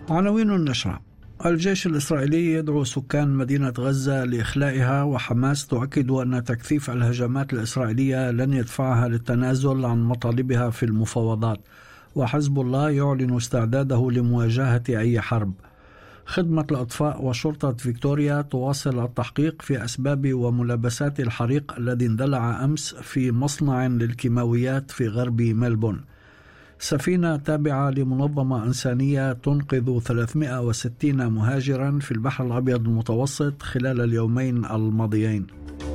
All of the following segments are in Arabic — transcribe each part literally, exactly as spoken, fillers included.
عناوين النشرة: الجيش الإسرائيلي يدعو سكان مدينة غزة لإخلائها، وحماس تؤكد أن تكثيف الهجمات الإسرائيلية لن يدفعها للتنازل عن مطالبها في المفاوضات، وحزب الله يعلن استعداده لمواجهة أي حرب. خدمة الأطفاء وشرطة فيكتوريا تواصل التحقيق في أسباب وملابسات الحريق الذي اندلع أمس في مصنع للكيماويات في غرب ملبون. سفينة تابعة لمنظمة إنسانية تنقذ ثلاثمائة وستين مهاجرا في البحر الأبيض المتوسط خلال اليومين الماضيين.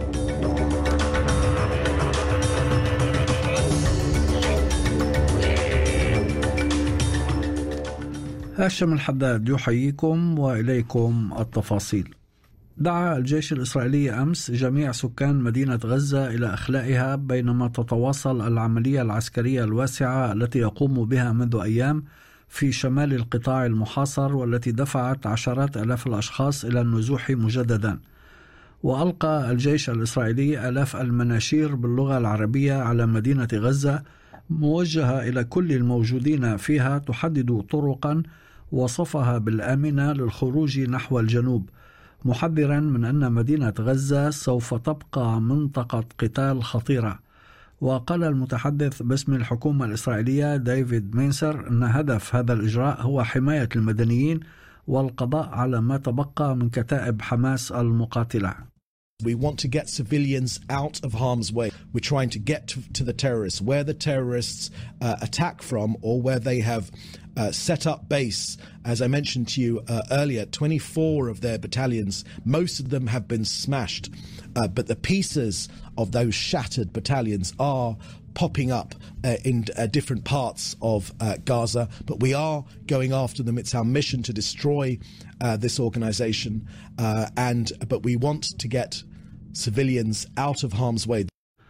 هاشم الحداد يحييكم وإليكم التفاصيل. دعا الجيش الإسرائيلي أمس جميع سكان مدينة غزة إلى إخلائها بينما تتواصل العملية العسكرية الواسعة التي يقوم بها منذ أيام في شمال القطاع المحاصر، والتي دفعت عشرات آلاف الأشخاص إلى النزوح مجددا. وألقى الجيش الإسرائيلي آلاف المناشير باللغة العربية على مدينة غزة موجهة إلى كل الموجودين فيها، تحدد طرقا وصفها بالآمنة للخروج نحو الجنوب، محذرا من أن مدينة غزة سوف تبقى منطقة قتال خطيرة. وقال المتحدث باسم الحكومة الإسرائيلية ديفيد مينسر أن هدف هذا الإجراء هو حماية المدنيين والقضاء على ما تبقى من كتائب حماس المقاتلة. We want to get civilians out of harm's way. We're trying to get to, to the terrorists, where the terrorists uh, attack from or where they have uh, set up base. As I mentioned to you uh, earlier, twenty-four of their battalions, most of them have been smashed. Uh, but the pieces of those shattered battalions are popping up uh, in uh, different parts of uh, Gaza. But we are going after them. It's our mission to destroy uh, this organization. Uh, and but we want to get civilians out of harm's way.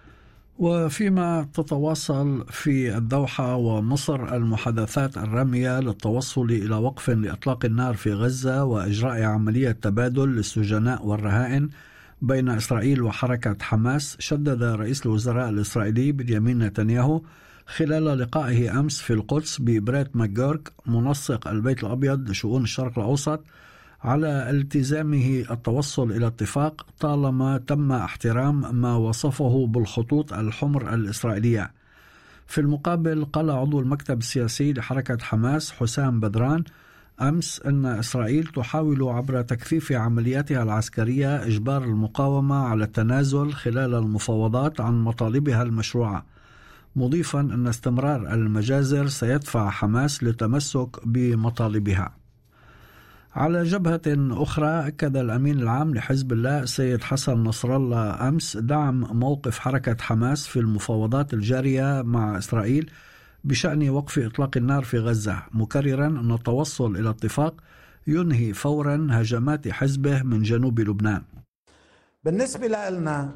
وفيما تتواصل في الدوحة ومصر المحادثات الرامية للتوصل إلى وقف لإطلاق النار في غزة وإجراء عملية تبادل للسجناء والرهائن بين إسرائيل وحركة حماس، شدد رئيس الوزراء الإسرائيلي بنيامين نتنياهو خلال لقائه أمس في القدس ببريت ماكجورك منسق البيت الأبيض لشؤون الشرق الأوسط على التزامه التوصل إلى اتفاق طالما تم احترام ما وصفه بالخطوط الحمر الإسرائيلية. في المقابل قال عضو المكتب السياسي لحركة حماس حسام بدران أمس أن إسرائيل تحاول عبر تكثيف عملياتها العسكرية إجبار المقاومة على التنازل خلال المفاوضات عن مطالبها المشروعة، مضيفا أن استمرار المجازر سيدفع حماس للتمسك بمطالبها. على جبهة أخرى، أكد الأمين العام لحزب الله السيد حسن نصر الله أمس دعم موقف حركة حماس في المفاوضات الجارية مع إسرائيل بشأن وقف إطلاق النار في غزة، مكررا أن التوصل إلى اتفاق ينهي فورا هجمات حزبه من جنوب لبنان. بالنسبة لنا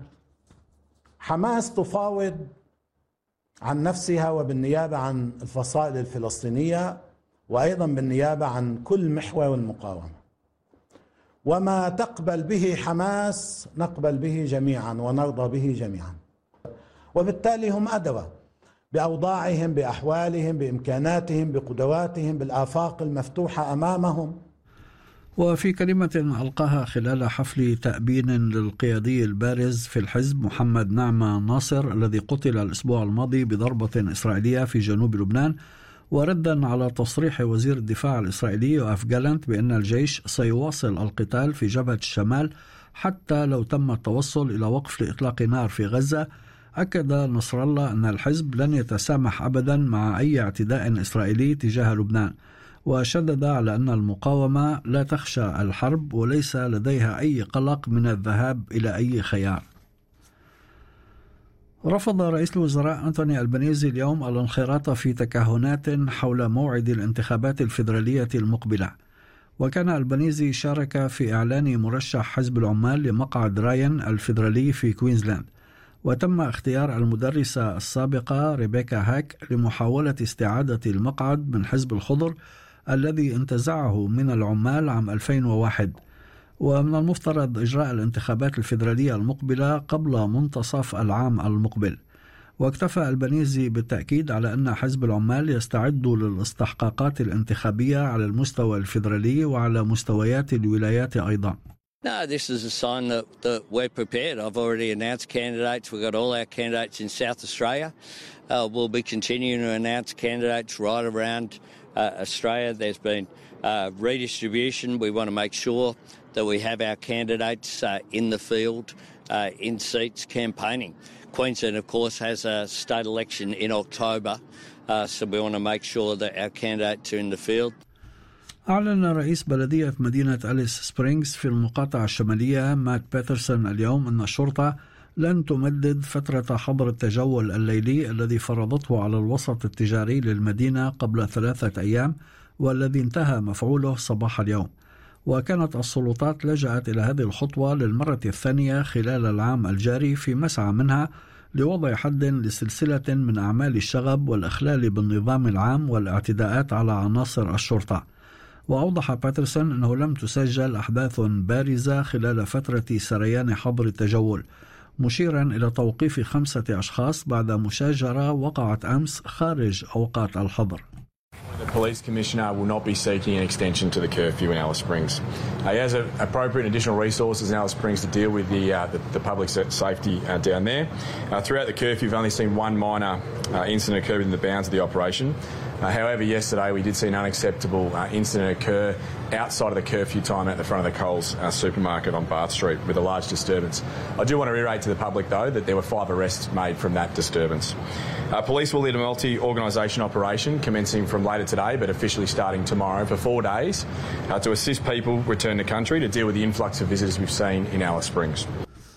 حماس تفاوض عن نفسها وبالنيابة عن الفصائل الفلسطينية وأيضا بالنيابة عن كل محور المقاومة، وما تقبل به حماس نقبل به جميعا ونرضى به جميعا، وبالتالي هم أدرى بأوضاعهم، بأحوالهم، بإمكاناتهم، بقدراتهم، بالآفاق المفتوحة أمامهم. وفي كلمة ألقاها خلال حفل تأبين للقيادي البارز في الحزب محمد نعمة ناصر الذي قتل الأسبوع الماضي بضربة إسرائيلية في جنوب لبنان، وردا على تصريح وزير الدفاع الإسرائيلي يوآف جالنت بأن الجيش سيواصل القتال في جبهة الشمال حتى لو تم التوصل إلى وقف لإطلاق نار في غزة، أكد نصر الله أن الحزب لن يتسامح أبدا مع أي اعتداء إسرائيلي تجاه لبنان، وشدد على أن المقاومة لا تخشى الحرب وليس لديها أي قلق من الذهاب إلى أي خيار. رفض رئيس الوزراء أنتوني ألبانيزي اليوم الانخراط في تكهنات حول موعد الانتخابات الفيدرالية المقبلة، وكان ألبانيزي شارك في إعلان مرشح حزب العمال لمقعد راين الفيدرالي في كوينزلاند، وتم اختيار المدرسة السابقة ريبيكا هاك لمحاولة استعادة المقعد من حزب الخضر الذي انتزعه من العمال عام ألفين وواحد. ومن المفترض إجراء الانتخابات الفيدرالية المقبلة قبل منتصف العام المقبل. واكتفى البنيزي بالتأكيد على أن حزب العمال يستعد للاستحقاقات الانتخابية على المستوى الفيدرالي وعلى مستويات الولايات أيضا. No, this is a sign that, that we're prepared. I've already announced candidates. We've got all our candidates in South Australia. Uh, we'll be continuing to announce candidates right around uh, Australia. There's been uh, redistribution. We want to make sure that we have our candidates uh, in the field, uh, in seats, campaigning. Queensland, of course, has a state election in October, uh, so we want to make sure that our candidates are in the field. أعلن رئيس بلدية مدينة أليس سبرينغز في المقاطعة الشمالية مات بيترسون اليوم أن الشرطة لن تمدد فترة حظر التجول الليلي الذي فرضته على الوسط التجاري للمدينة قبل ثلاثة أيام والذي انتهى مفعوله صباح اليوم. وكانت السلطات لجأت إلى هذه الخطوة للمرة الثانية خلال العام الجاري في مسعى منها لوضع حد لسلسلة من أعمال الشغب والإخلال بالنظام العام والاعتداءات على عناصر الشرطة. وأوضح باترسون أنه لم تسجل أحداث بارزة خلال فترة سريان حظر التجول، مشيرا إلى توقيف خمسة أشخاص بعد مشاجرة وقعت أمس خارج أوقات الحظر. The police commissioner will not be seeking an extension to the curfew in Alice Springs. Uh, he has a, appropriate additional resources in Alice Springs to deal with the uh, the, the public safety uh, down there. Uh, throughout the curfew, we've only seen one minor uh, incident occur within the bounds of the operation. Uh, however, yesterday we did see an unacceptable uh, incident occur outside of the curfew time at the front of the Coles uh, supermarket on Bath Street with a large disturbance. I do want to reiterate to the public, though, that there were five arrests made from that disturbance. Uh, police will lead a multi-organisation operation commencing from later today but officially starting tomorrow for four days uh, to assist people return to country to deal with the influx of visitors we've seen in Alice Springs.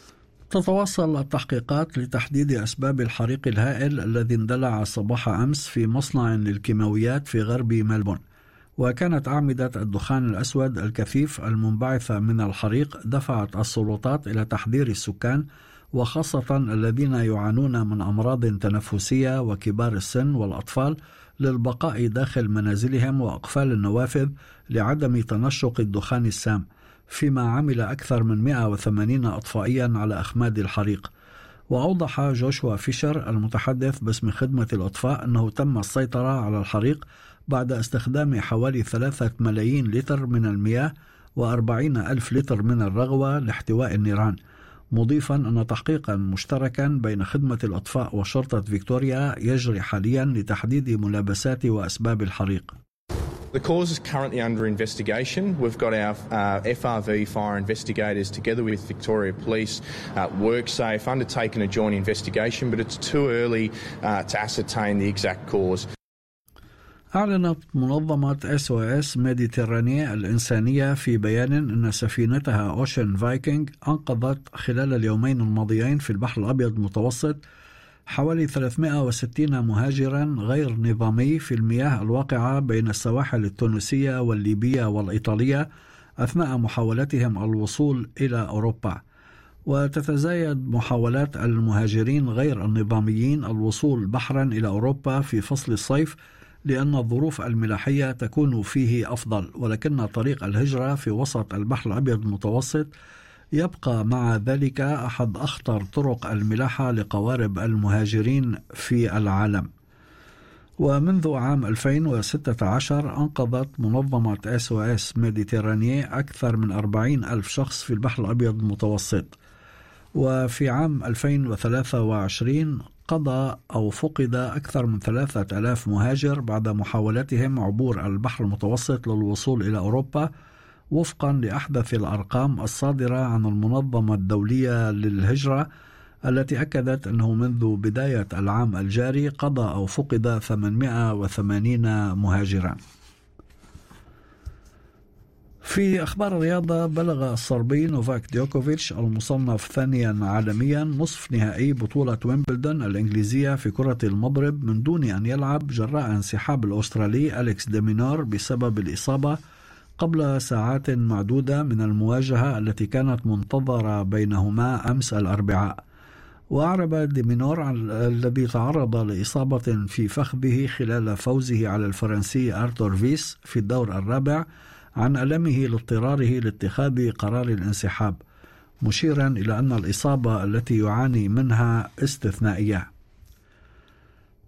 تتواصل التحقيقات لتحديد أسباب الحريق الهائل الذي اندلع صباح أمس في مصنع للكيماويات في غرب ملبورن. وكانت أعمدة الدخان الأسود الكثيف المنبعثة من الحريق دفعت السلطات إلى تحذير السكان وخاصة الذين يعانون من أمراض تنفسية وكبار السن والأطفال للبقاء داخل منازلهم وأقفال النوافذ لعدم تنشق الدخان السام، فيما عمل أكثر من مئة وثمانين أطفائيا على أخماد الحريق. وأوضح جوشوا فيشر المتحدث باسم خدمة الأطفاء أنه تم السيطرة على الحريق بعد استخدام حوالي ثلاثة ملايين لتر من المياه وأربعين ألف لتر من الرغوة لاحتواء النيران، مضيفا أن تحقيقا مشتركا بين خدمة الأطفاء وشرطة فيكتوريا يجري حاليا لتحديد ملابسات وأسباب الحريق. The cause is currently under investigation. We've got our uh, F R V fire investigators together with Victoria Police, uh, WorkSafe, undertaking a joint investigation, but it's too early uh, to ascertain the exact cause. أعلنت منظمة إس أو إس ميديترانيا الإنسانية في بيان أن سفينتها أوشن فايكنج أنقذت خلال اليومين الماضيين في البحر الأبيض المتوسط حوالي ثلاثمئة وستين مهاجرا غير نظامي في المياه الواقعة بين السواحل التونسية والليبية والإيطالية أثناء محاولتهم الوصول إلى أوروبا. وتتزايد محاولات المهاجرين غير النظاميين الوصول بحرا إلى أوروبا في فصل الصيف لأن الظروف الملاحية تكون فيه أفضل، ولكن طريق الهجرة في وسط البحر الأبيض المتوسط يبقى مع ذلك أحد أخطر طرق الملاحة لقوارب المهاجرين في العالم. ومنذ عام ألفين وستة عشر أنقذت منظمة إس أو إس ميديترانيا أكثر من أربعين ألف شخص في البحر الأبيض المتوسط. وفي عام ألفين وثلاثة وعشرين قضى أو فقد أكثر من ثلاثة آلاف مهاجر بعد محاولتهم عبور البحر المتوسط للوصول إلى أوروبا، وفقا لأحدث الأرقام الصادرة عن المنظمة الدولية للهجرة التي أكدت أنه منذ بداية العام الجاري قضى أو فقد ثمانمئة وثمانين مهاجرا. في أخبار الرياضة، بلغ الصربي نوفاك ديوكوفيتش المصنف ثانيا عالميا نصف نهائي بطولة ويمبلدون الإنجليزية في كرة المضرب من دون أن يلعب جراء انسحاب الأسترالي أليكس ديمينور بسبب الإصابة قبل ساعات معدودة من المواجهة التي كانت منتظرة بينهما أمس الأربعاء. وأعرب ديمينور الذي تعرض لإصابة في فخذه خلال فوزه على الفرنسي أرتور فيس في الدور الرابع عن ألمه لاضطراره لاتخاذ قرار الانسحاب، مشيرا إلى أن الإصابة التي يعاني منها استثنائية.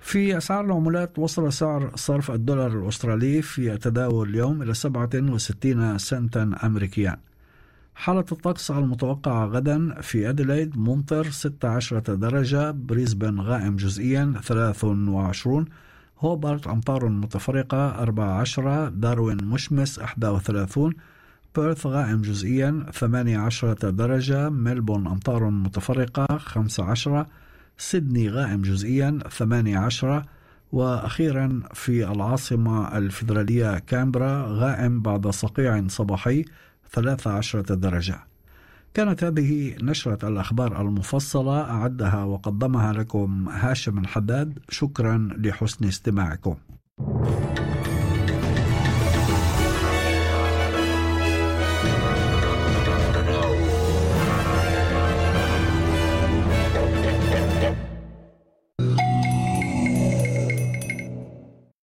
في أسعار العملات، وصل سعر صرف الدولار الأسترالي في التداول اليوم إلى سبعة وستين سنتا أمريكيا. حالة الطقس المتوقعة غدا: في أديلايد ممطر ستة عشر درجة، بريسبن غائم جزئيا ثلاثة وعشرين، هوبارت أمطار متفرقة أربعة عشر، داروين مشمس إحدى وثلاثين، بيرث غائم جزئيا ثمانية عشر درجة، ملبون أمطار متفرقة خمسة عشر، سيدني غائم جزئيا ثمانية عشر، وأخيرا في العاصمة الفيدرالية كامبرا غائم بعد صقيع صباحي ثلاثة عشر درجة. كانت هذه نشرة الأخبار المفصلة، أعدها وقدمها لكم هاشم الحداد. شكرا لحسن استماعكم.